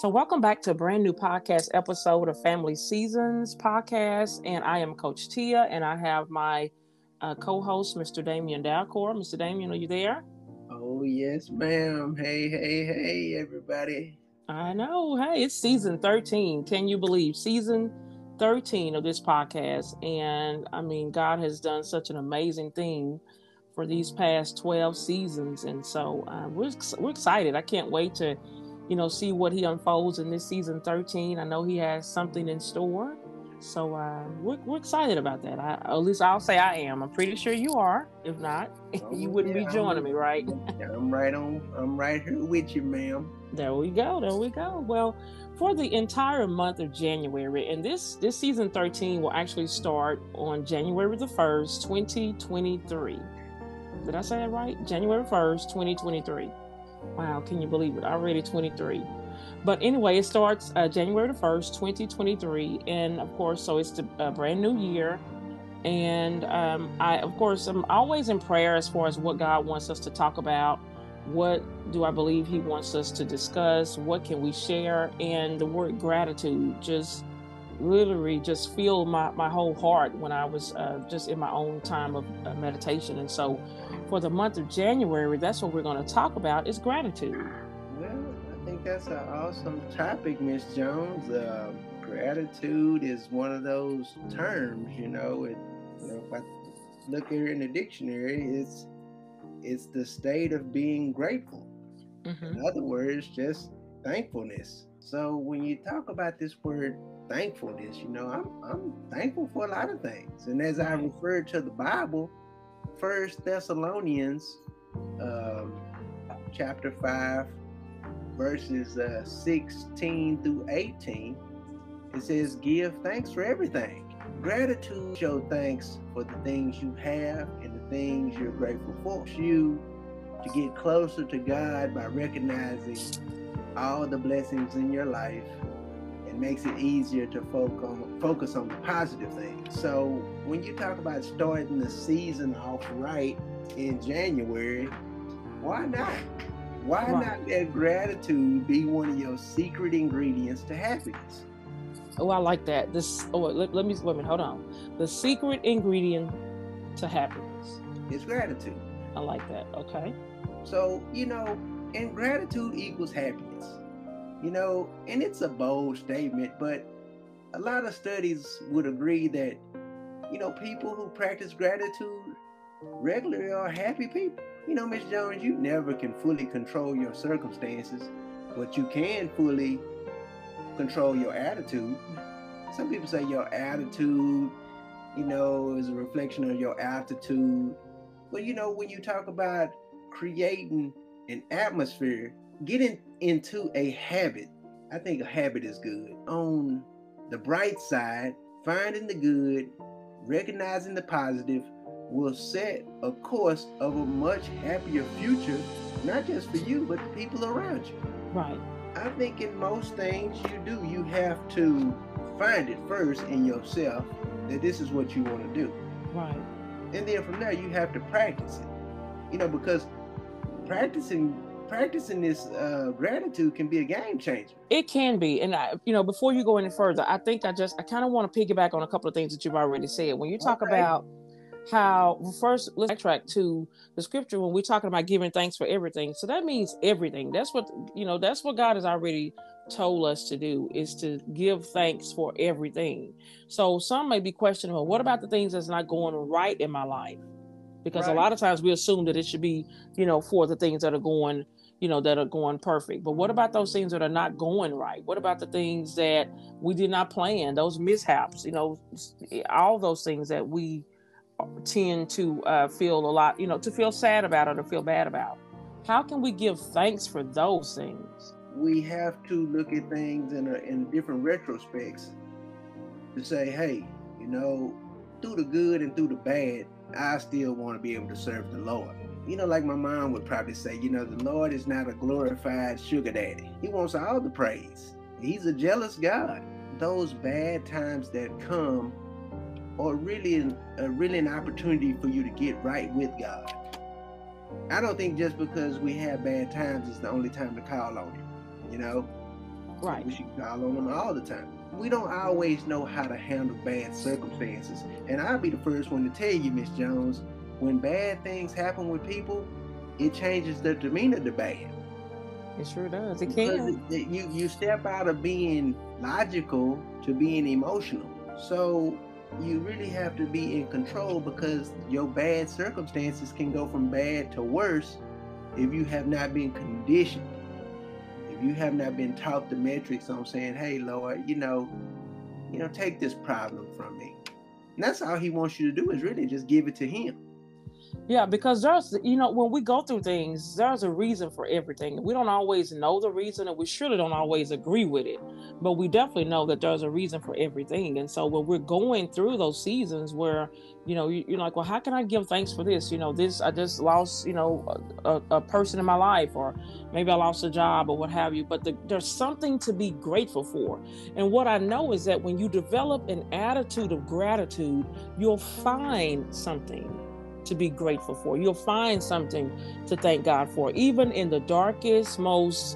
So, welcome back to a brand new podcast episode of Family Seasons podcast. And I am Coach Tia, and I have my co-host, Mr. Damian Dalcor. Mr. Damian, are you there? Oh, yes, ma'am. Hey, everybody. I know. Hey, it's season 13. Can you believe season 13 of this podcast? And I mean, God has done such an amazing thing for these past 12 seasons. And so we're excited. I can't wait to see what he unfolds in this season 13. I know he has something in store. So we're excited about that. At least I'll say I am. I'm pretty sure you are. If not, you Oh, wouldn't yeah, be joining me, right? I'm right here with you, ma'am. There we go. There we go. Well, for the entire month of January, and this season 13 will actually start on January the 1st, 2023. Did I say that right? January 1st, 2023. Wow, can you believe it? Already 23. But anyway, it starts January the 1st, 2023. And of course, so it's a brand new year. And I'm always in prayer as far as what God wants us to talk about. What do I believe He wants us to discuss? What can we share? And the word gratitude just literally just filled my whole heart when I was just in my own time of meditation. And so for the month of January, that's what we're going to talk about is gratitude. Well, I think that's an awesome topic, Miss Jones. Gratitude is one of those terms, if I look here in the dictionary, it's the state of being grateful. Mm-hmm. In other words, just thankfulness. So when you talk about this word thankfulness, I'm thankful for a lot of things. And as I refer to the Bible, First Thessalonians chapter 5, verses 16 through 18, it says, give thanks for everything. Gratitude show thanks for the things you have and the things you're grateful for. You to get closer to God by recognizing all the blessings in your life. It makes it easier to focus on the positive things. So when you talk about starting the season off right in January, why not? Why not let gratitude be one of your secret ingredients to happiness? Oh, I like that. Let me wait a minute, hold on. The secret ingredient to happiness is gratitude. I like that. Okay. So, and gratitude equals happiness. And it's a bold statement, but a lot of studies would agree that, people who practice gratitude regularly are happy people. Miss Jones, you never can fully control your circumstances, but you can fully control your attitude. Some people say your attitude, is a reflection of your altitude. But, when you talk about creating an atmosphere, getting into a habit, I think a habit is good. On the bright side, finding the good, recognizing the positive will set a course of a much happier future, not just for you, but the people around you. Right. I think in most things you do, you have to find it first in yourself that this is what you want to do. Right. And then from there, you have to practice it. Because practicing this gratitude can be a game changer. It can be. And before you go any further, I think I kind of want to piggyback on a couple of things that you've already said. When you talk about how, first, let's backtrack to the scripture when we're talking about giving thanks for everything. So that means everything. That's what God has already told us to do, is to give thanks for everything. So some may be questioning, well, what about the things that's not going right in my life? Because a lot of times we assume that it should be, for the things that are going, that are going perfect. But what about those things that are not going right? What about the things that we did not plan, those mishaps, all those things that we tend to feel a lot, to feel sad about or to feel bad about? How can we give thanks for those things? We have to look at things in different retrospects to say, hey, through the good and through the bad, I still want to be able to serve the Lord. Like my mom would probably say, the Lord is not a glorified sugar daddy. He wants all the praise. He's a jealous God. Those bad times that come are really an opportunity for you to get right with God. I don't think just because we have bad times it's the only time to call on Him. Right. We should call on him all the time. We don't always know how to handle bad circumstances. And I'll be the first one to tell you, Miss Jones, when bad things happen with people, it changes the demeanor to bad. It sure does. It Because can. you step out of being logical to being emotional. So you really have to be in control, because your bad circumstances can go from bad to worse if you have not been conditioned. If you have not been taught the metrics on saying, hey Lord, take this problem from me. And that's all he wants you to do, is really just give it to him. Yeah, because there's, when we go through things, there's a reason for everything. We don't always know the reason, and we surely don't always agree with it, but we definitely know that there's a reason for everything. And so when we're going through those seasons where, you're like, well, how can I give thanks for this? I just lost, a person in my life, or maybe I lost a job or what have you, but there's something to be grateful for. And what I know is that when you develop an attitude of gratitude, you'll find something to be grateful for. You'll find something to thank God for. Even in the darkest, most,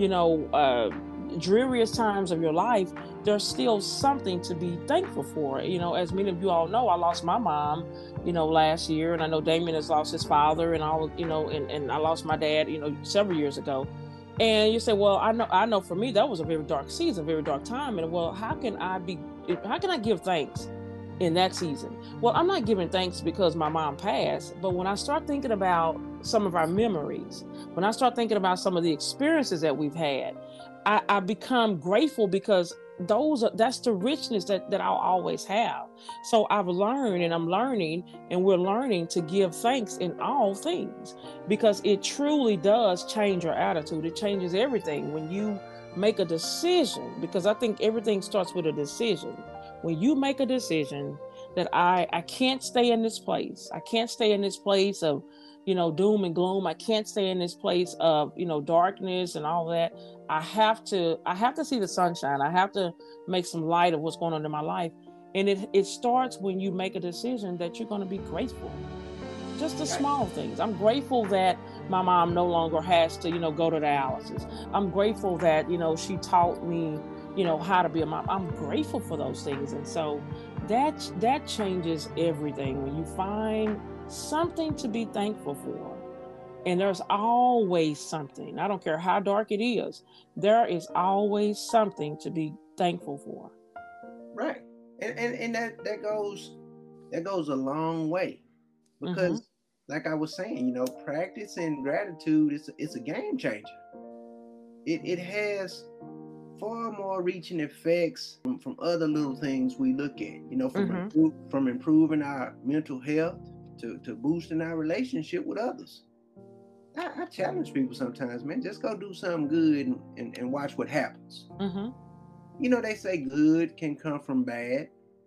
dreariest times of your life, there's still something to be thankful for. As many of you all know, I lost my mom, last year, and I know Damien has lost his father, and all, and I lost my dad, several years ago. And you say, well, I know for me, that was a very dark season, very dark time. And well, how can I give thanks in that season? Well, I'm not giving thanks because my mom passed, but when I start thinking about some of our memories, when I start thinking about some of the experiences that we've had, I become grateful, because that's the richness that I'll always have. So I've learned, and I'm learning, and we're learning to give thanks in all things, because it truly does change your attitude. It changes everything when you make a decision, because I think everything starts with a decision. When you make a decision that I can't stay in this place, I can't stay in this place of, doom and gloom. I can't stay in this place of, darkness and all that. I have to see the sunshine. I have to make some light of what's going on in my life. And it starts when you make a decision that you're going to be grateful. Just the small things. I'm grateful that my mom no longer has to, go to dialysis. I'm grateful that, she taught me, how to be a mom. I'm grateful for those things. And so that changes everything when you find something to be thankful for. And there's always something. I don't care how dark it is. There is always something to be thankful for. Right. And that goes a long way, because like I was saying, practicing gratitude is a game changer. It has far more reaching effects from other little things we look at, from improving our mental health to boosting our relationship with others. I challenge people sometimes, man, just go do something good and watch what happens. They say good can come from bad,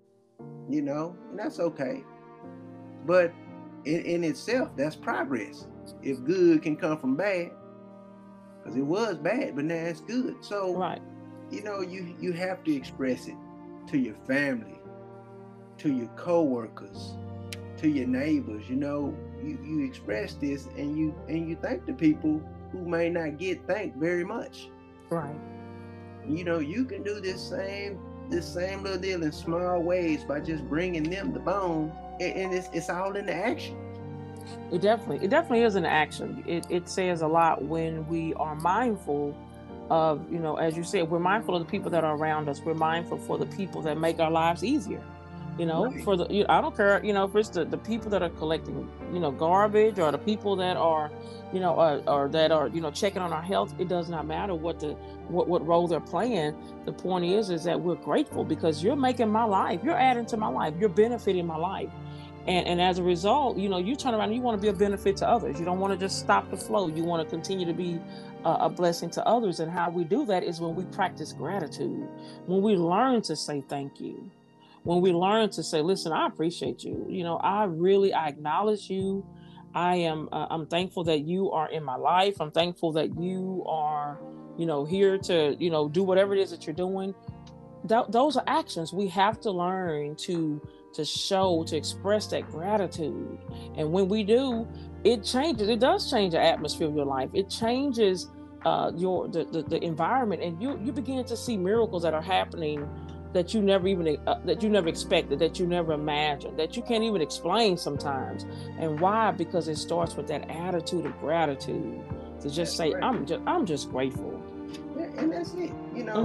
and that's okay. But in itself, that's progress. If good can come from bad, because it was bad, but now it's good. So, right. You have to express it to your family, to your coworkers, to your neighbors. You express this, and you thank the people who may not get thanked very much. Right. You can do this same little deal in small ways by just bringing them the bone, and it's all in the action. It definitely is an action. It says a lot when we are mindful of, as you said, we're mindful of the people that are around us. We're mindful for the people that make our lives easier. Right. For I don't care, if it's the people that are collecting, garbage, or the people that are, or that are, checking on our health. It does not matter what role they're playing. The point is that we're grateful, because you're making my life, you're adding to my life, you're benefiting my life. And as a result, you turn around and you want to be a benefit to others. You don't want to just stop the flow. You want to continue to be a blessing to others. And how we do that is when we practice gratitude, when we learn to say thank you, when we learn to say, listen, I appreciate you. I acknowledge you. I'm thankful that you are in my life. I'm thankful that you are, here to, do whatever it is that you're doing. Those are actions. We have to learn to express that gratitude. And when we do, it changes. It does change the atmosphere of your life. It changes the environment, and you begin to see miracles that are happening that you never even that you never expected, that you never imagined, that you can't even explain sometimes. And why? Because it starts with that attitude of gratitude, to just say, right. I'm just grateful. Yeah, and that's it.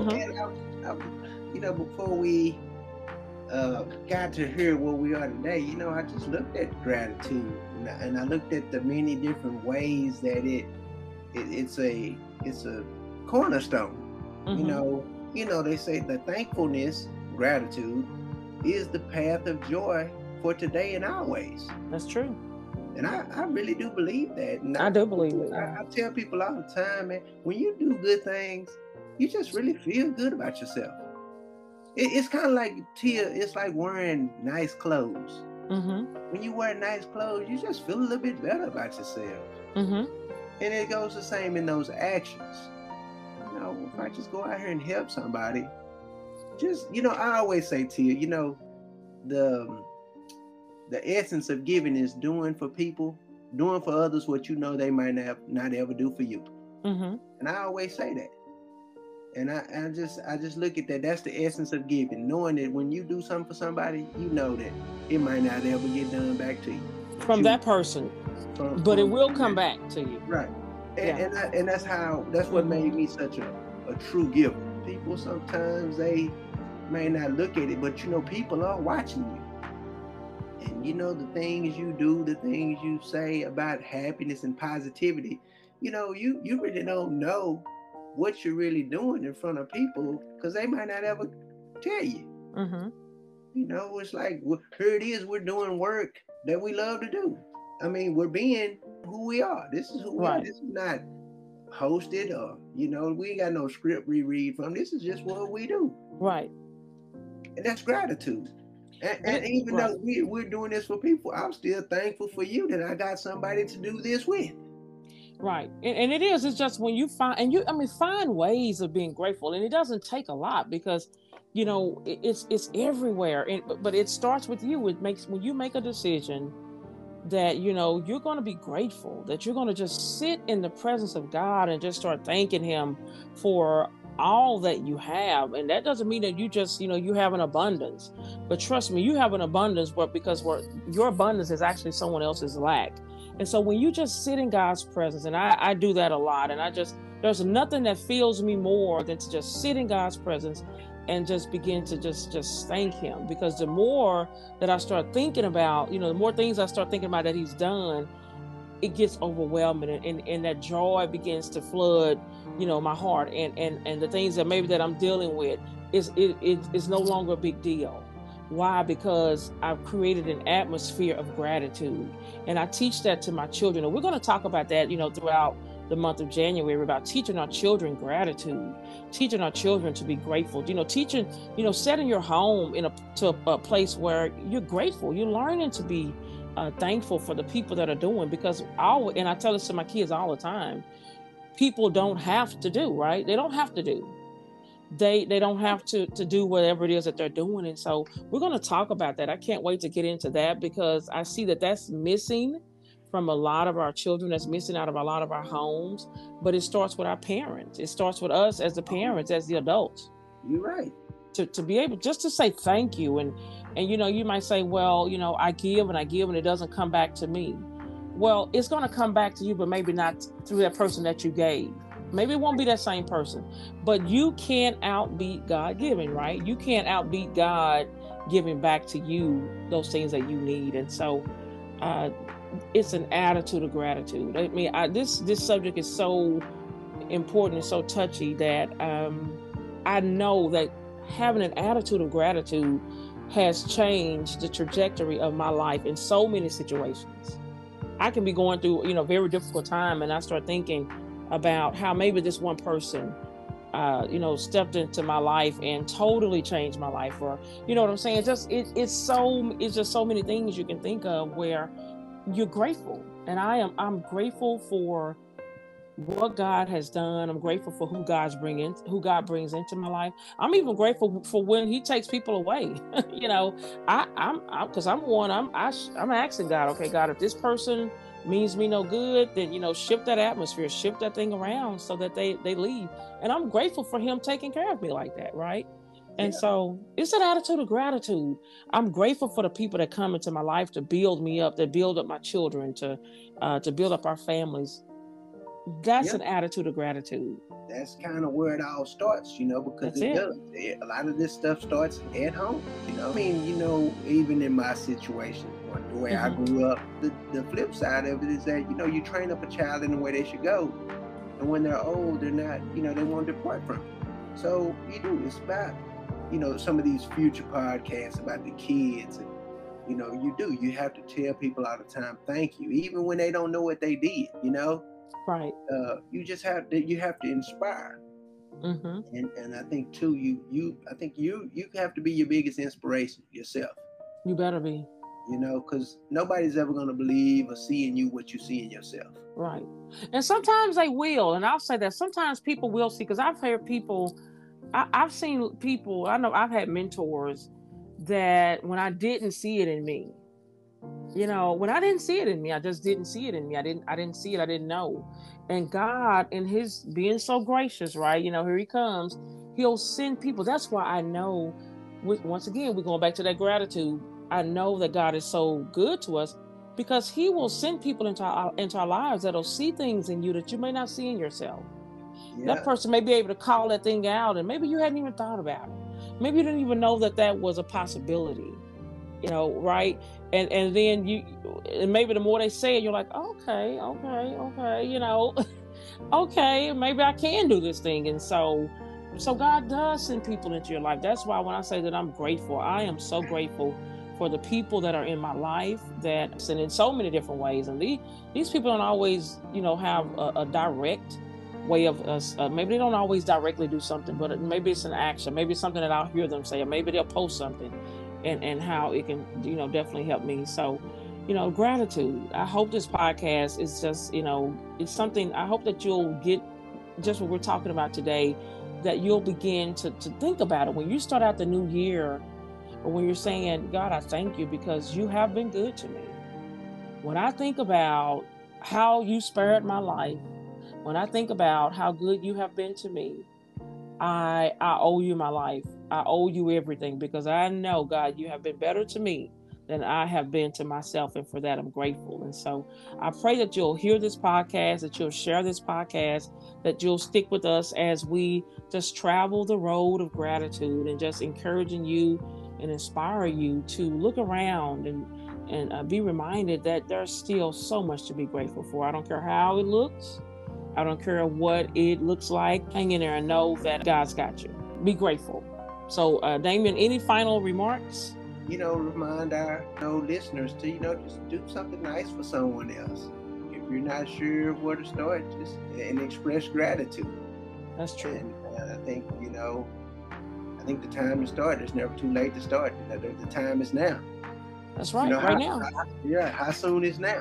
And before we got to hear where we are today, I just looked at gratitude, and I looked at the many different ways that it's a cornerstone. They say that thankfulness, gratitude, is the path of joy for today and always. That's true. And I really do believe that. And I do believe it. I tell people all the time, man, when you do good things, you just really feel good about yourself. It's kind of like, Tia, it's like wearing nice clothes. When you wear nice clothes, you just feel a little bit better about yourself. And it goes the same in those actions. If I just go out here and help somebody, I always say, Tia, the essence of giving is doing for people, doing for others what they might not ever do for you. And I always say that. And I just look at that. That's the essence of giving, knowing that when you do something for somebody, you know that it might not ever get done back to you. From that person. But it will come back to you. Right. And that's what made me such a true giver. People sometimes they may not look at it, but people are watching you. And the things you do, the things you say about happiness and positivity, you really don't know what you're really doing in front of people, because they might not ever tell you. It's like, here it is, we're doing work that we love to do. I mean, we're being who we are. This is who we are. This is not hosted or, we ain't got no script we read from. This is just what we do. Right. And that's gratitude. And even though we're doing this for people, I'm still thankful for you that I got somebody to do this with. Right. And it's just when you find ways of being grateful, and it doesn't take a lot, because, it's everywhere. But it starts with you. When you make a decision that, you're going to be grateful, that you're going to just sit in the presence of God and just start thanking him for all that you have. And that doesn't mean that you just, you have an abundance, but trust me, you have an abundance because your abundance is actually someone else's lack. And so when you just sit in God's presence, and I do that a lot, and there's nothing that fills me more than to just sit in God's presence and just begin to just thank him. Because the more that I start thinking about, the more things I start thinking about that he's done, it gets overwhelming, and that joy begins to flood, my heart, and the things that maybe that I'm dealing with is no longer a big deal. Why? Because I've created an atmosphere of gratitude, and I teach that to my children. And we're going to talk about that, throughout the month of January, about teaching our children gratitude, teaching our children to be grateful, teaching, setting your home to a place where you're grateful. You're learning to be thankful for the people that are doing, because and I tell this to my kids all the time, people don't have to do, right? They don't have to do. They don't have to do whatever it is that they're doing. And so we're going to talk about that. I can't wait to get into that, because I see that that's missing from a lot of our children, that's missing out of a lot of our homes. But it starts with our parents. It starts with us as the parents, as the adults. You're right. To be able just to say thank you. And you might say, well, I give and it doesn't come back to me. Well, it's going to come back to you, but maybe not through that person that you gave. Maybe it won't be that same person, but you can't outbeat God giving, right? You can't outbeat God giving back to you those things that you need. And so it's an attitude of gratitude. I mean, this subject is so important and so touchy that I know that having an attitude of gratitude has changed the trajectory of my life in so many situations. I can be going through, a very difficult time, and I start thinking about how maybe this one person, stepped into my life and totally changed my life, or, you know what I'm saying? It's just so many things you can think of where you're grateful. And I'm grateful for what God has done. I'm grateful for who God brings into my life. I'm even grateful for when he takes people away. I'm asking God, okay, God, if this person means me no good, then, shift that atmosphere, shift that thing around so that they leave. And I'm grateful for him taking care of me like that, right? And Yeah. so it's an attitude of gratitude. I'm grateful for the people that come into my life to build me up, that build up my children, to build up our families. That's Yeah. an attitude of gratitude. That's kind of where it all starts, because That's it it. does. A lot of this stuff starts at home, I mean, even in my situation, or the way I Mm-hmm. grew up, the flip side of it is that, you train up a child in the way they should go. And when they're old, they're not, they won't depart from it. So you do. It's about, some of these future podcasts about the kids. And, you have to tell people all the time, thank you, even when they don't know what they did. Right. You have to inspire. Mm-hmm. And I think too, I think you have to be your biggest inspiration yourself. You better be. Because nobody's ever going to believe or see in you what you see in yourself. Right. And sometimes they will. And I'll say that sometimes people will see, because I've heard people, I've seen people, I know I've had mentors that when I didn't see it in me, when I didn't see it in me, I just didn't see it in me. I didn't see it. I didn't know. And God, in his being so gracious, right? Here he comes. He'll send people. That's why I know, once again, we're going back to that gratitude. I know that God is so good to us because he will send people into our lives that'll see things in you that you may not see in yourself. Yeah. That person may be able to call that thing out, and maybe you hadn't even thought about it. Maybe you didn't even know that was a possibility. Right? And then and maybe the more they say it, you're like, okay, okay, maybe I can do this thing. And so God does send people into your life. That's why when I say that I'm grateful, I am so grateful for the people that are in my life, that and in so many different ways. And these people don't always, have a direct way of us. Maybe they don't always directly do something, but maybe it's an action. Maybe it's something that I'll hear them say, or maybe they'll post something, and how it can, definitely help me. So, gratitude. I hope this podcast is just, it's something. I hope that you'll get just what we're talking about today, that you'll begin to think about it when you start out the new year, or when you're saying, God, I thank you because you have been good to me. When I think about how you spared my life, when I think about how good you have been to me, I owe you my life. I owe you everything, because I know, God, you have been better to me than I have been to myself. And for that, I'm grateful. And so I pray that you'll hear this podcast, that you'll share this podcast, that you'll stick with us as we just travel the road of gratitude, and just encouraging you and inspire you to look around and be reminded that there's still so much to be grateful for. I don't care how it looks. I don't care what it looks like. Hang in there and know that God's got you. Be grateful. So, Damien, any final remarks? Remind our listeners to, just do something nice for someone else. If you're not sure where to start, just and express gratitude. That's true. And I think, I think the time to start, it's never too late to start. The time is now. That's right, right now. How soon is now?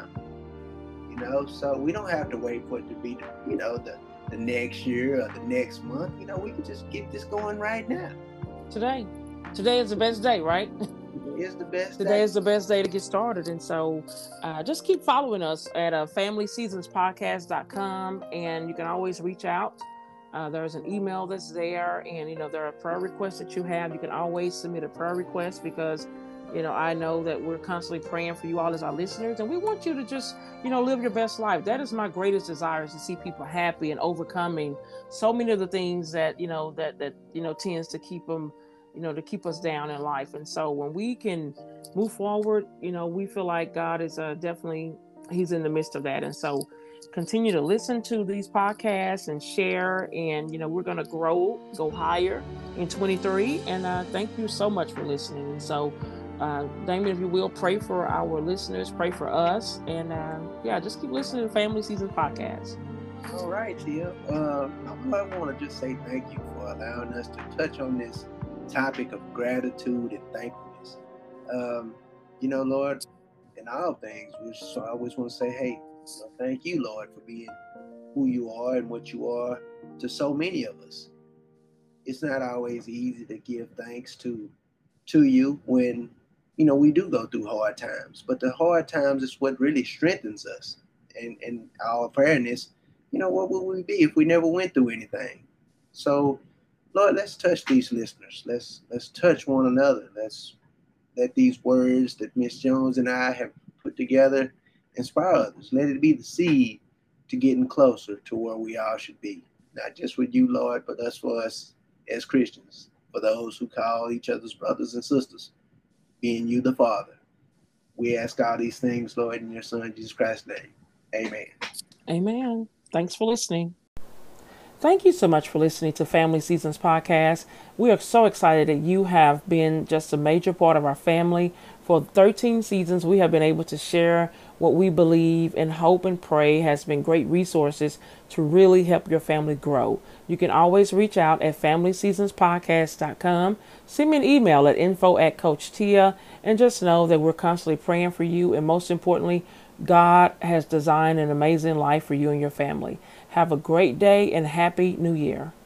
So we don't have to wait for it to be, the next year or the next month. We can just get this going right now. Today is the best day, right? Today is the best day to get started. And so just keep following us at FamilySeasonsPodcast.com, and you can always reach out. There's an email that's there, and there are prayer requests that you have. You can always submit a prayer request, because I know that we're constantly praying for you all as our listeners, and we want you to just, live your best life. That is my greatest desire, is to see people happy and overcoming so many of the things that, that tends to keep them, to keep us down in life. And so when we can move forward, we feel like God is definitely, he's in the midst of that. And so continue to listen to these podcasts and share, and, we're going to go higher in 23. And thank you so much for listening. And so, Damien, if you will, pray for our listeners, pray for us, and just keep listening to Family Seasons Podcast. All right, Tia. I want to just say thank you for allowing us to touch on this topic of gratitude and thankfulness. Lord, in all things, we always want to say, hey, thank you, Lord, for being who you are and what you are to so many of us. It's not always easy to give thanks to you when we do go through hard times, but the hard times is what really strengthens us. and our fairness, what would we be if we never went through anything? So, Lord, let's touch these listeners. Let's touch one another. Let's let these words that Miss Jones and I have put together inspire others. Let it be the seed to getting closer to where we all should be. Not just with you, Lord, but for us as Christians, for those who call each other's brothers and sisters, being you the Father. We ask all these things, Lord, in your Son, Jesus Christ's name. Amen. Amen. Thanks for listening. Thank you so much for listening to Family Seasons Podcast. We are so excited that you have been just a major part of our family. For 13 seasons, we have been able to share what we believe and hope and pray has been great resources to really help your family grow. You can always reach out at FamilySeasonsPodcast.com. Send me an email at info@CoachTia, and just know that we're constantly praying for you. And most importantly, God has designed an amazing life for you and your family. Have a great day and Happy New Year.